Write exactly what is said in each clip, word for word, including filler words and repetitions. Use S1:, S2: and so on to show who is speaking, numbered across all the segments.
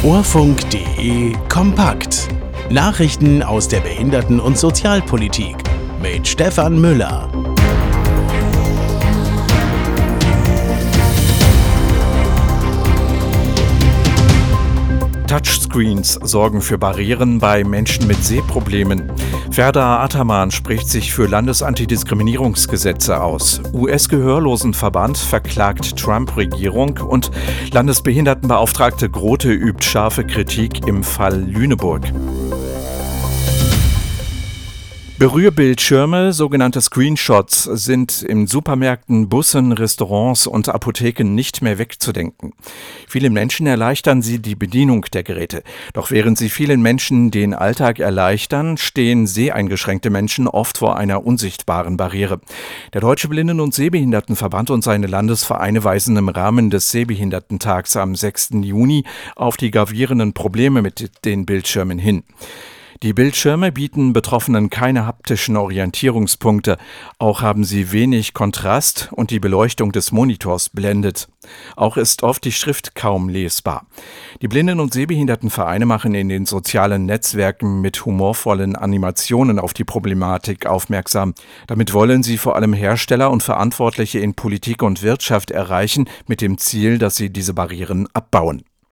S1: Orfunk.de kompakt. Nachrichten aus der Behinderten- und Sozialpolitik mit Stefan Müller.
S2: Touchscreens sorgen für Barrieren bei Menschen mit Sehproblemen. Ferda Ataman spricht sich für Landesantidiskriminierungsgesetze aus. U S-Gehörlosenverband verklagt Trump-Regierung und Landesbehindertenbeauftragte Grote übt scharfe Kritik im Fall Lüneburg. Berührbildschirme, sogenannte Screenshots, sind in Supermärkten, Bussen, Restaurants und Apotheken nicht mehr wegzudenken. Vielen Menschen erleichtern sie die Bedienung der Geräte. Doch während sie vielen Menschen den Alltag erleichtern, stehen seheingeschränkte Menschen oft vor einer unsichtbaren Barriere. Der Deutsche Blinden- und Sehbehindertenverband und seine Landesvereine weisen im Rahmen des Sehbehindertentags am sechsten Juni auf die gravierenden Probleme mit den Bildschirmen hin. Die Bildschirme bieten Betroffenen keine haptischen Orientierungspunkte. Auch haben sie wenig Kontrast und die Beleuchtung des Monitors blendet. Auch ist oft die Schrift kaum lesbar. Die Blinden- und Sehbehindertenvereine machen in den sozialen Netzwerken mit humorvollen Animationen auf die Problematik aufmerksam. Damit wollen sie vor allem Hersteller und Verantwortliche in Politik und Wirtschaft erreichen, mit dem Ziel, dass sie diese Barrieren abbauen.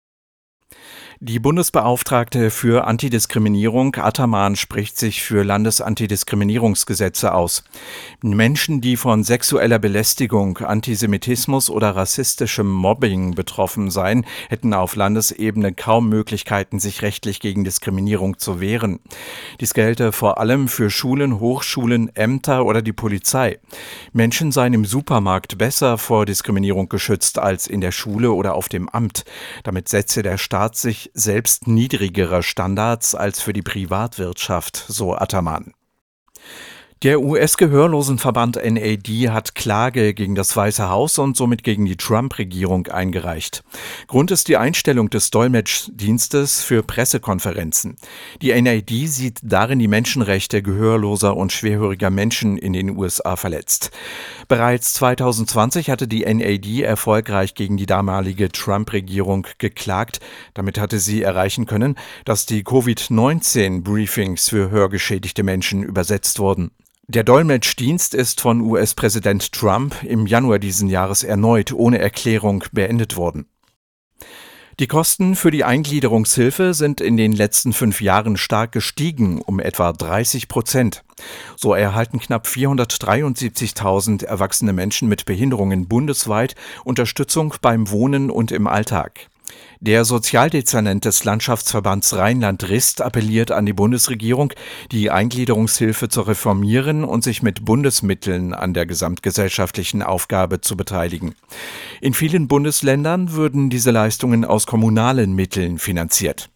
S2: Die Bundesbeauftragte für Antidiskriminierung, Ataman, spricht sich für Landesantidiskriminierungsgesetze aus. Menschen, die von sexueller Belästigung, Antisemitismus oder rassistischem Mobbing betroffen seien, hätten auf Landesebene kaum Möglichkeiten, sich rechtlich gegen Diskriminierung zu wehren. Dies gelte vor allem für Schulen, Hochschulen, Ämter oder die Polizei. Menschen seien im Supermarkt besser vor Diskriminierung geschützt als in der Schule oder auf dem Amt. Damit setze der Staat sich selbst niedrigerer Standards als für die Privatwirtschaft, so Ataman. Der U S-Gehörlosenverband N A D hat Klage gegen das Weiße Haus und somit gegen die Trump-Regierung eingereicht. Grund ist die Einstellung des Dolmetschdienstes für Pressekonferenzen. Die N A D sieht darin die Menschenrechte gehörloser und schwerhöriger Menschen in den U S A verletzt. Bereits zweitausendzwanzig hatte die N A D erfolgreich gegen die damalige Trump-Regierung geklagt. Damit hatte sie erreichen können, dass die Covid neunzehn Briefings für hörgeschädigte Menschen übersetzt wurden. Der Dolmetschdienst ist von U S-Präsident Trump im Januar diesen Jahres erneut ohne Erklärung beendet worden. Die Kosten für die Eingliederungshilfe sind in den letzten fünf Jahren stark gestiegen, um etwa dreißig Prozent. So erhalten knapp vierhundertdreiundsiebzigtausend erwachsene Menschen mit Behinderungen bundesweit Unterstützung beim Wohnen und im Alltag. Der Sozialdezernent des Landschaftsverbands Rheinland-Rist appelliert an die Bundesregierung, die Eingliederungshilfe zu reformieren und sich mit Bundesmitteln an der gesamtgesellschaftlichen Aufgabe zu beteiligen. In vielen Bundesländern würden diese Leistungen aus kommunalen Mitteln finanziert.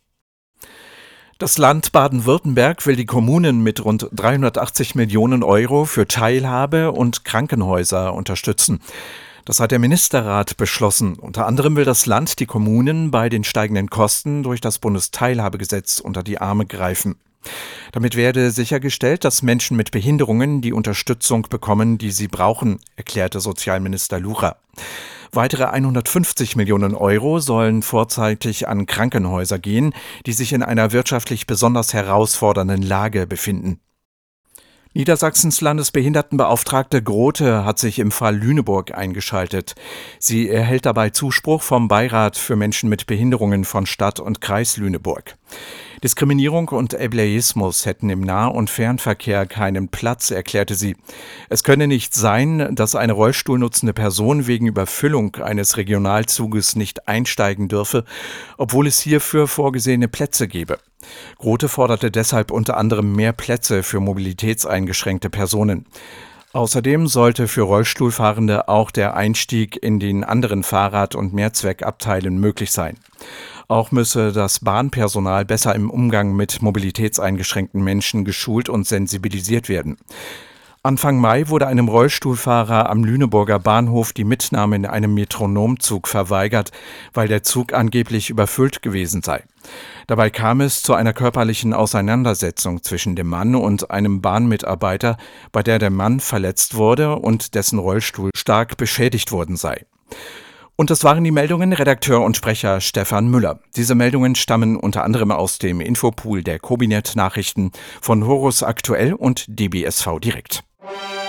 S2: Das Land Baden-Württemberg will die Kommunen mit rund dreihundertachtzig Millionen Euro für Teilhabe und Krankenhäuser unterstützen. Das hat der Ministerrat beschlossen. Unter anderem will das Land die Kommunen bei den steigenden Kosten durch das Bundesteilhabegesetz unter die Arme greifen. Damit werde sichergestellt, dass Menschen mit Behinderungen die Unterstützung bekommen, die sie brauchen, erklärte Sozialminister Lucha. Weitere hundertfünfzig Millionen Euro sollen vorzeitig an Krankenhäuser gehen, die sich in einer wirtschaftlich besonders herausfordernden Lage befinden. Niedersachsens Landesbehindertenbeauftragte Grote hat sich im Fall Lüneburg eingeschaltet. Sie erhält dabei Zuspruch vom Beirat für Menschen mit Behinderungen von Stadt und Kreis Lüneburg. Diskriminierung und Ableismus hätten im Nah- und Fernverkehr keinen Platz, erklärte sie. Es könne nicht sein, dass eine rollstuhlnutzende Person wegen Überfüllung eines Regionalzuges nicht einsteigen dürfe, obwohl es hierfür vorgesehene Plätze gebe. Grote forderte deshalb unter anderem mehr Plätze für mobilitätseingeschränkte Personen. Außerdem sollte für Rollstuhlfahrende auch der Einstieg in den anderen Fahrrad- und Mehrzweckabteilen möglich sein. Auch müsse das Bahnpersonal besser im Umgang mit mobilitätseingeschränkten Menschen geschult und sensibilisiert werden. Anfang Mai wurde einem Rollstuhlfahrer am Lüneburger Bahnhof die Mitnahme in einem Metronomzug verweigert, weil der Zug angeblich überfüllt gewesen sei. Dabei kam es zu einer körperlichen Auseinandersetzung zwischen dem Mann und einem Bahnmitarbeiter, bei der der Mann verletzt wurde und dessen Rollstuhl stark beschädigt worden sei. Und das waren die Meldungen, Redakteur und Sprecher Stefan Müller. Diese Meldungen stammen unter anderem aus dem Infopool der Kobinet Nachrichten von Horus Aktuell und D B S V Direkt.